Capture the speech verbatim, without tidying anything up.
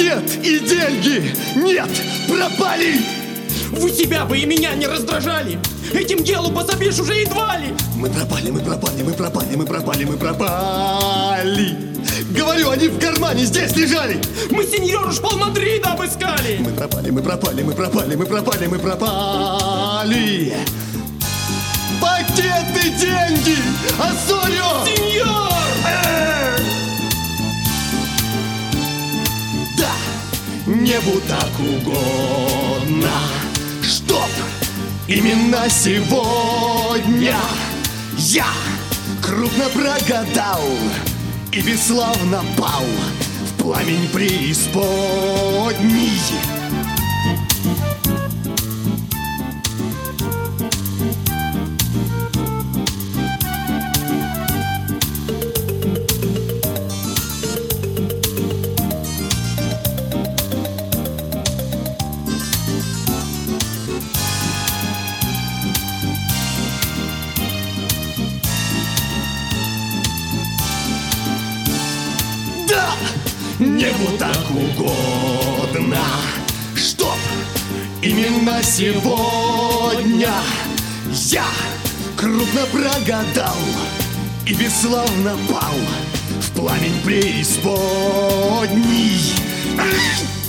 Пакет и деньги нет, пропали. Вы себя бы и меня не раздражали. Этим делу пособишь уже едва ли. Мы пропали, мы пропали, мы пропали, мы пропали, мы пропали. Говорю, они в кармане здесь лежали. Мы сеньору шпал-Мадрида обыскали. Мы пропали, мы пропали, мы пропали, мы пропали, мы пропали. Пакеты, деньги, Осорио! Сеньор! Да, небу так угодно, чтоб именно сегодня я крупно прогадал и бесславно пал в пламень преисподней. Небу так угодно, чтоб именно сегодня я крупно прогадал и бесславно пал в пламень преисподней.